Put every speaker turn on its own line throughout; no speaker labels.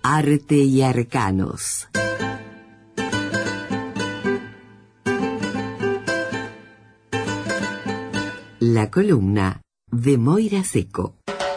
Arte y arcanos. La columna de Moira Seco.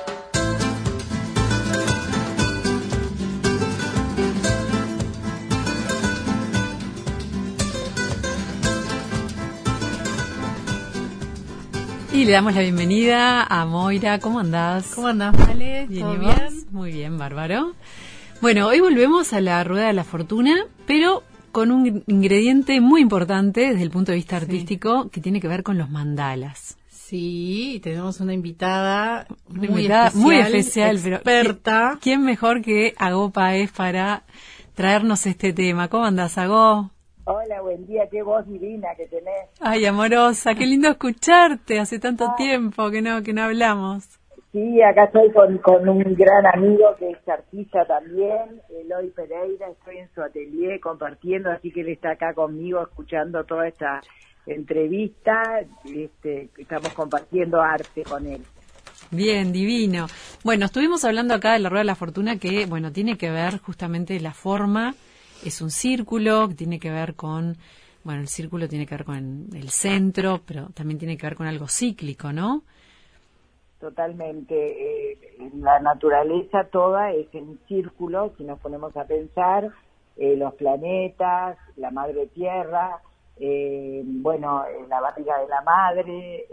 Y le damos la bienvenida a Moira. ¿Cómo andás?
¿Cómo andás, Vale?
¿Bien
¿Todo
y
bien?
vos? Muy bien, bárbaro. Bueno, hoy volvemos a la Rueda de la Fortuna, pero con un ingrediente muy importante desde el punto de vista artístico, que tiene que ver con los mandalas.
Sí, tenemos una invitada
Muy especial, pero
experta.
¿quién mejor que Agó Páez para traernos este tema? ¿Cómo andás, Agó?
Hola, buen día, qué voz divina que tenés.
Ay, amorosa, qué lindo escucharte, hace tanto tiempo que no hablamos.
Sí, acá estoy con un gran amigo que es artista también, Eloy Pereira, estoy en su atelier compartiendo, así que él está acá conmigo escuchando toda esta entrevista, estamos compartiendo arte con él.
Bien, divino. Bueno, estuvimos hablando acá de la Rueda de la Fortuna que, bueno, tiene que ver justamente la forma. Es un círculo que tiene que ver con, bueno, el círculo tiene que ver con el centro, pero también tiene que ver con algo cíclico, ¿no?
Totalmente. La naturaleza toda es en círculo, si nos ponemos a pensar, los planetas, la madre tierra, la barriga de la madre,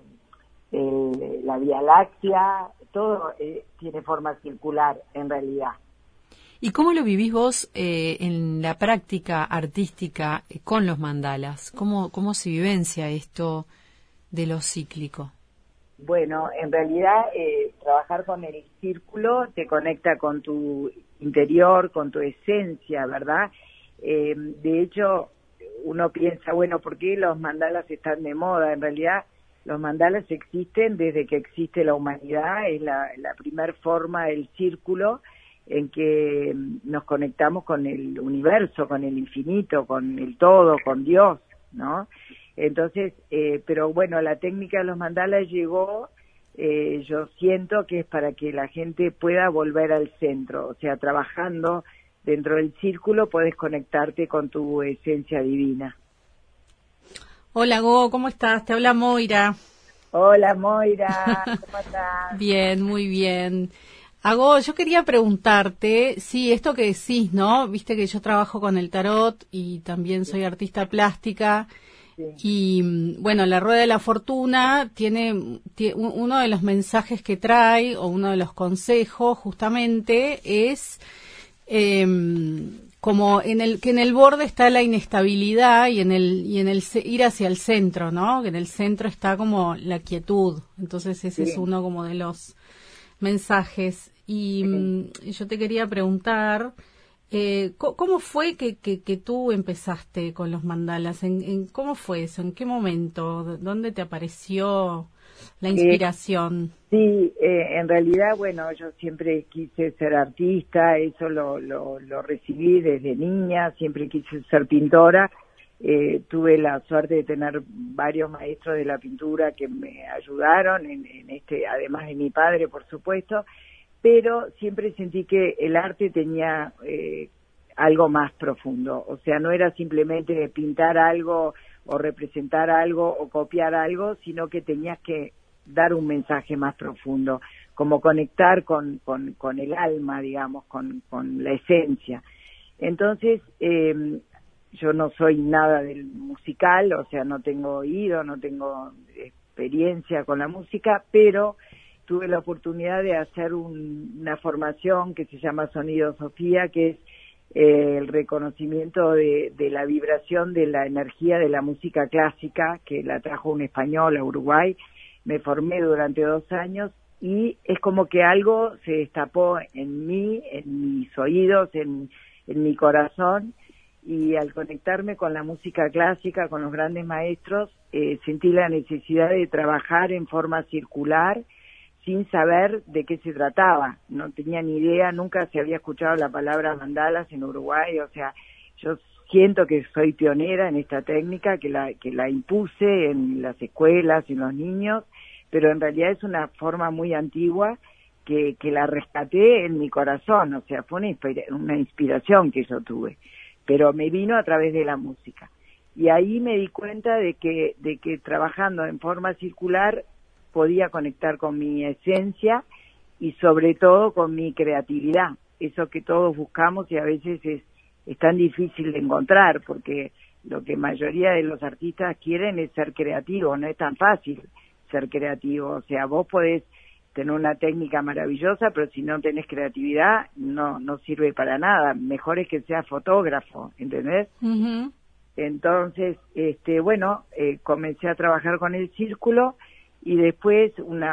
la Vía Láctea, todo tiene forma circular en realidad.
¿Y cómo lo vivís vos en la práctica artística con los mandalas? ¿Cómo se vivencia esto de lo cíclico?
Bueno, en realidad trabajar con el círculo te conecta con tu interior, con tu esencia, ¿verdad? De hecho, uno piensa, bueno, ¿por qué los mandalas están de moda? En realidad, los mandalas existen desde que existe la humanidad, es la primer forma del círculo en que nos conectamos con el universo, con el infinito, con el todo, con Dios, ¿no? Entonces, pero bueno, la técnica de los mandalas llegó, yo siento que es para que la gente pueda volver al centro, o sea, trabajando dentro del círculo puedes conectarte con tu esencia divina.
Hola, Go, ¿cómo estás? Te habla Moira.
Hola, Moira, ¿cómo estás?
Bien, muy bien. Ago, yo quería preguntarte, sí, esto que decís, ¿no? Viste que yo trabajo con el tarot y también soy artista plástica. Sí. Y bueno, la Rueda de la Fortuna tiene uno de los mensajes que trae, o uno de los consejos justamente, es como que en el borde está la inestabilidad y en el ir hacia el centro, ¿no? Que en el centro está como la quietud. Entonces ese es uno como de los mensajes. Y yo te quería preguntar, ¿cómo fue que tú empezaste con los mandalas? ¿Cómo fue eso? ¿En qué momento? ¿Dónde te apareció la inspiración?
Sí, en realidad, bueno, yo siempre quise ser artista, eso lo recibí desde niña, siempre quise ser pintora. Tuve la suerte de tener varios maestros de la pintura que me ayudaron, además de mi padre, por supuesto, pero siempre sentí que el arte tenía algo más profundo, o sea, no era simplemente pintar algo o representar algo o copiar algo, sino que tenías que dar un mensaje más profundo, como conectar con el alma, digamos, con la esencia. Entonces, yo no soy nada del musical, o sea, no tengo oído, no tengo experiencia con la música, pero tuve la oportunidad de hacer una formación que se llama Sonido Sofía, que es el reconocimiento de la vibración de la energía de la música clásica, que la trajo un español a Uruguay. Me formé durante 2 años y es como que algo se destapó en mí, en mis oídos, en mi corazón, y al conectarme con la música clásica, con los grandes maestros, sentí la necesidad de trabajar en forma circular sin saber de qué se trataba. No tenía ni idea, nunca se había escuchado la palabra mandalas en Uruguay, o sea, yo siento que soy pionera en esta técnica, que la impuse en las escuelas, en los niños, pero en realidad es una forma muy antigua que la rescaté en mi corazón, o sea, fue una inspiración que yo tuve, pero me vino a través de la música. Y ahí me di cuenta de que trabajando en forma circular podía conectar con mi esencia y sobre todo con mi creatividad, eso que todos buscamos y a veces es tan difícil de encontrar, porque lo que mayoría de los artistas quieren es ser creativos, no es tan fácil ser creativo, o sea, vos podés tener una técnica maravillosa, pero si no tenés creatividad, no sirve para nada. Mejor es que seas fotógrafo, ¿entendés?
Ujú.
Entonces, comencé a trabajar con el círculo y después una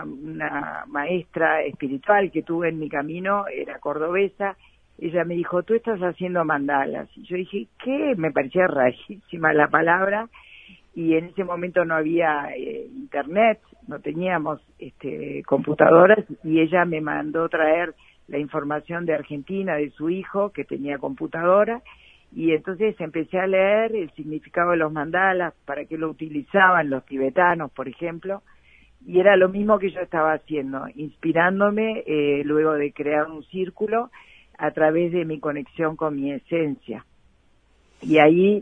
maestra espiritual que tuve en mi camino, era cordobesa, ella me dijo, tú estás haciendo mandalas. Y yo dije, ¿qué? Me parecía rarísima la palabra, y en ese momento no había internet, no teníamos computadoras, y ella me mandó traer la información de Argentina, de su hijo, que tenía computadora, y entonces empecé a leer el significado de los mandalas, para qué lo utilizaban los tibetanos, por ejemplo, y era lo mismo que yo estaba haciendo, inspirándome luego de crear un círculo a través de mi conexión con mi esencia. Y ahí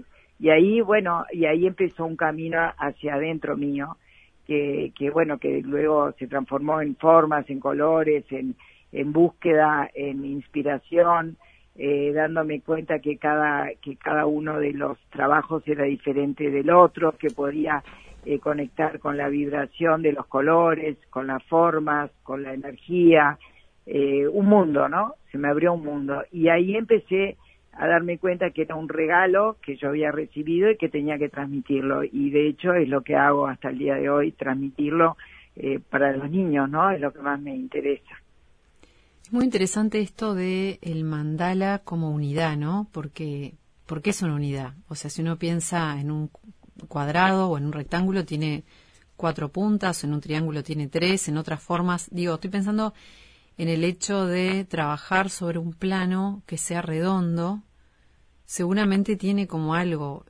empezó un camino hacia adentro mío, que luego se transformó en formas, en colores, en búsqueda, en inspiración, dándome cuenta que cada uno de los trabajos era diferente del otro, que podía conectar con la vibración de los colores, con las formas, con la energía, un mundo, ¿no? Se me abrió un mundo. Y ahí empecé a darme cuenta que era un regalo que yo había recibido y que tenía que transmitirlo. Y de hecho es lo que hago hasta el día de hoy, transmitirlo para los niños, ¿no? Es lo que más me interesa.
Es muy interesante esto de el mandala como unidad, ¿no? Porque es una unidad. O sea, si uno piensa en un cuadrado o en un rectángulo tiene 4 puntas, en un triángulo tiene 3, en otras formas. Digo, estoy pensando en el hecho de trabajar sobre un plano que sea redondo, seguramente tiene como algo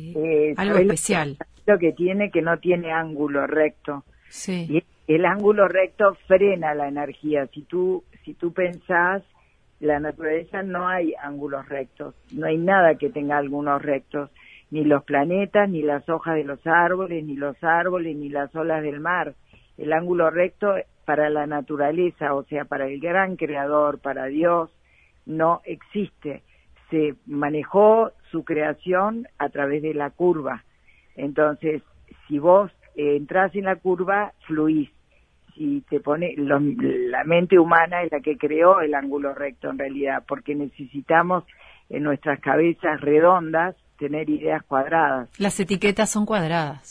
especial.
Lo que tiene, que no tiene ángulo recto.
Sí.
Y el ángulo recto frena la energía. Si tú pensás, la naturaleza no hay ángulos rectos, no hay nada que tenga algunos rectos, ni los planetas, ni las hojas de los árboles, ni los árboles, ni las olas del mar. El ángulo recto para la naturaleza, o sea, para el gran creador, para Dios, no existe. Se manejó su creación a través de la curva. Entonces, si vos entras en la curva, fluís. Si te pone, la mente humana es la que creó el ángulo recto en realidad, porque necesitamos en nuestras cabezas redondas tener ideas cuadradas.
Las etiquetas son cuadradas.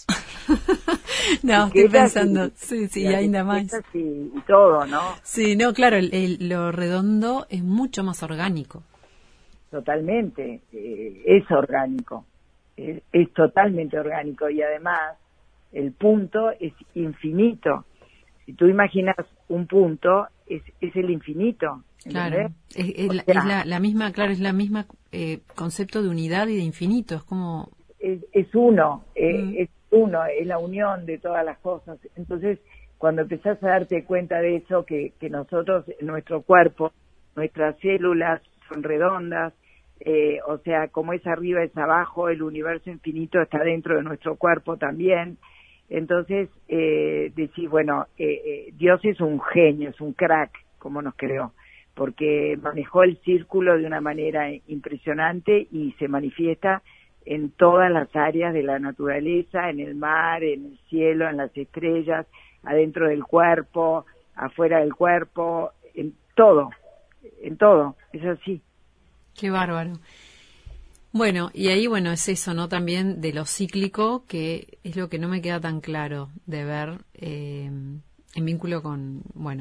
No, estoy pensando, sí, ainda más.
Y todo, ¿no?
Sí, no, claro, lo redondo es mucho más orgánico.
Totalmente, es orgánico, es totalmente orgánico, y además el punto es infinito. Si tú imaginas un punto, es el infinito.
Claro, es la misma, claro, es la misma concepto de unidad y de infinito, es como...
Es uno, es la unión de todas las cosas. Entonces, cuando empezás a darte cuenta de eso, que nosotros, nuestro cuerpo, nuestras células son redondas, o sea, como es arriba es abajo, el universo infinito está dentro de nuestro cuerpo también. Entonces, decir, bueno, Dios es un genio, es un crack, como nos creó, porque manejó el círculo de una manera impresionante y se manifiesta en todas las áreas de la naturaleza, en el mar, en el cielo, en las estrellas, adentro del cuerpo, afuera del cuerpo, en todo, es así.
Qué bárbaro. Bueno, y ahí, es eso, ¿no? También de lo cíclico, que es lo que no me queda tan claro de ver en vínculo con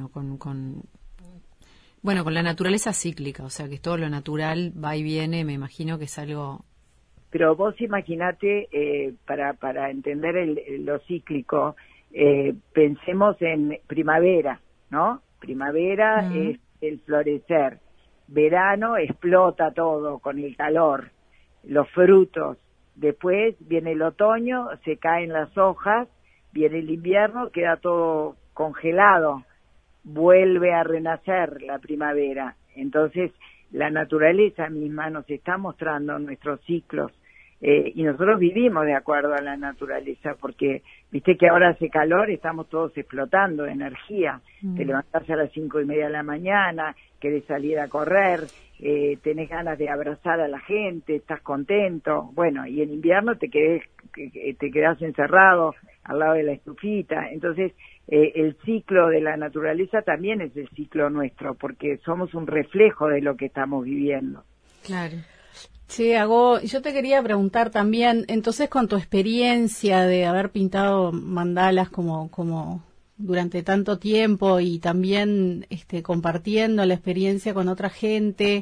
la naturaleza cíclica, o sea, que todo lo natural va y viene, me imagino que es algo...
Pero vos imaginate, para entender lo cíclico, pensemos en primavera, ¿no? Primavera es el florecer, verano explota todo con el calor, los frutos, después viene el otoño, se caen las hojas, viene el invierno, queda todo congelado, vuelve a renacer la primavera. Entonces, la naturaleza misma nos está mostrando nuestros ciclos, y nosotros vivimos de acuerdo a la naturaleza, porque viste que ahora hace calor, estamos todos explotando de energía. Te levantás a las 5:30 de la mañana, querés salir a correr, tenés ganas de abrazar a la gente, estás contento. Bueno, y en invierno te quedás encerrado al lado de la estufita. Entonces, el ciclo de la naturaleza también es el ciclo nuestro, porque somos un reflejo de lo que estamos viviendo.
Claro. Che, yo te quería preguntar también, entonces con tu experiencia de haber pintado mandalas como durante tanto tiempo y también compartiendo la experiencia con otra gente,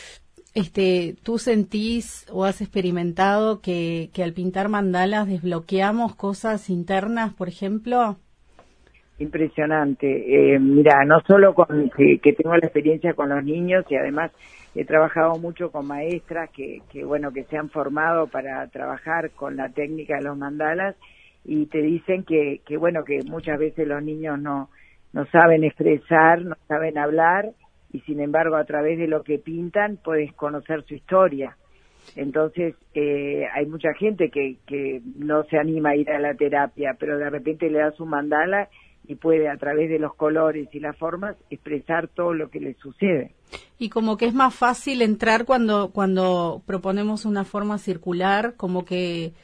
¿tú sentís o has experimentado que al pintar mandalas desbloqueamos cosas internas, por ejemplo?
Impresionante. Mira, no solo que tengo la experiencia con los niños, y además he trabajado mucho con maestras que se han formado para trabajar con la técnica de los mandalas, y te dicen que muchas veces los niños no saben expresar, no saben hablar, y sin embargo a través de lo que pintan puedes conocer su historia. Entonces hay mucha gente que no se anima a ir a la terapia, pero de repente le das un mandala y puede, a través de los colores y las formas, expresar todo lo que le sucede.
Y como que es más fácil entrar cuando proponemos una forma circular, como que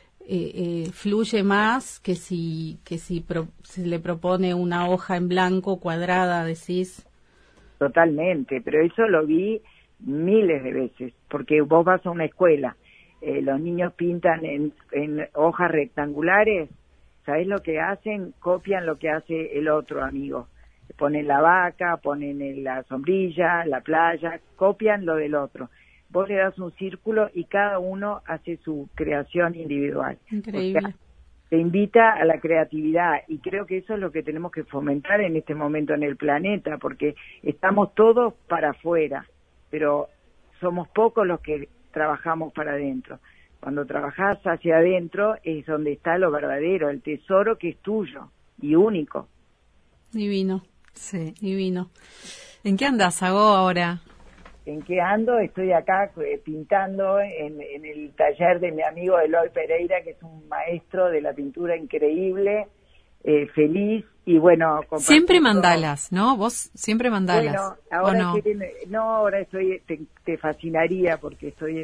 fluye más que si se le propone una hoja en blanco cuadrada, decís.
Totalmente, pero eso lo vi miles de veces, porque vos vas a una escuela, los niños pintan en hojas rectangulares. ¿Sabés lo que hacen? Copian lo que hace el otro amigo. Ponen la vaca, ponen la sombrilla, la playa, copian lo del otro. Vos le das un círculo y cada uno hace su creación individual.
Increíble.
O sea, te invita a la creatividad, y creo que eso es lo que tenemos que fomentar en este momento en el planeta, porque estamos todos para afuera, pero somos pocos los que trabajamos para adentro. Cuando trabajás hacia adentro es donde está lo verdadero, el tesoro que es tuyo y único.
Divino.
Sí.
Divino.
¿En qué andas, Ago, ahora?
¿En qué ando? Estoy acá pintando en el taller de mi amigo Eloy Pereira, que es un maestro de la pintura increíble, feliz, y bueno...
Siempre mandalas, ¿no? Vos siempre mandalas.
Bueno, ahora
no?
Ahora te fascinaría, porque estoy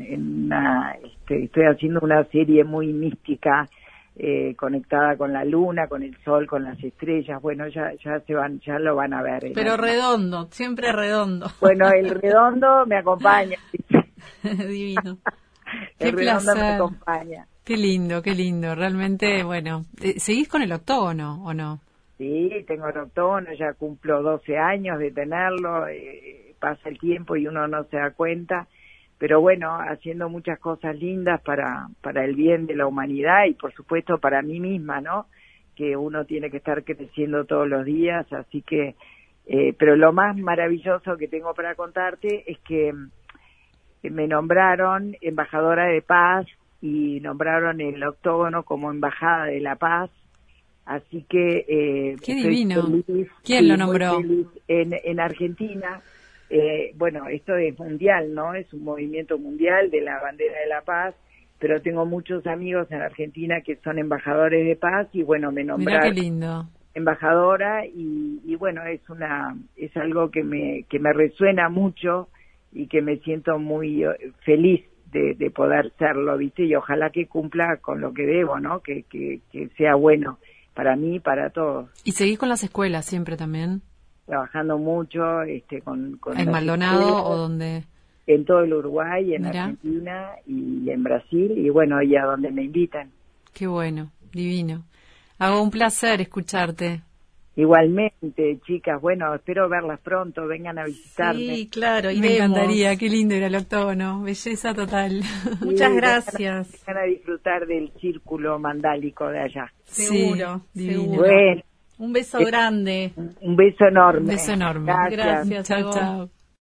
estoy haciendo una serie muy mística, conectada con la luna, con el sol, con las estrellas. Bueno, ya lo van a ver.
Pero redondo, siempre redondo.
Bueno, el redondo me acompaña.
Divino.
El redondo me acompaña.
Qué lindo. Realmente, bueno. ¿Seguís con el octógono o no?
Sí, tengo el octógono, ya cumplo 12 años de tenerlo. Pasa el tiempo y uno no se da cuenta. Pero bueno, haciendo muchas cosas lindas para el bien de la humanidad y por supuesto para mí misma, ¿no? Que uno tiene que estar creciendo todos los días, así que... pero lo más maravilloso que tengo para contarte es que me nombraron embajadora de paz y nombraron el octógono como embajada de la paz, así que...
¡Qué divino!
Feliz,
¿Quién lo nombró?
En Argentina. Bueno, esto es mundial, ¿no? Es un movimiento mundial de la bandera de la paz, pero tengo muchos amigos en Argentina que son embajadores de paz y bueno, me nombraron...
Mirá qué lindo.
Embajadora y bueno, es algo que me resuena mucho y que me siento muy feliz de poder serlo, ¿viste? Y ojalá que cumpla con lo que debo, ¿no? Que sea bueno para mí y para todos.
¿Y seguís con las escuelas siempre también?
Trabajando mucho con
¿En Maldonado o dónde?
En todo el Uruguay, en
Mirá.
Argentina y en Brasil, y bueno, y a donde me invitan.
Qué bueno, divino. Hago un placer escucharte.
Igualmente, chicas, bueno, espero verlas pronto, vengan a visitarme.
Sí, claro, iremos.
Me encantaría, qué lindo ir al octógono, belleza total.
Muchas gracias.
Vengan a disfrutar del círculo mandálico de allá.
Seguro,
Sí, divino.
seguro.
Bueno,
Un beso grande.
un beso enorme.
Un beso enorme.
Gracias.
Chao,
Ago.
chao.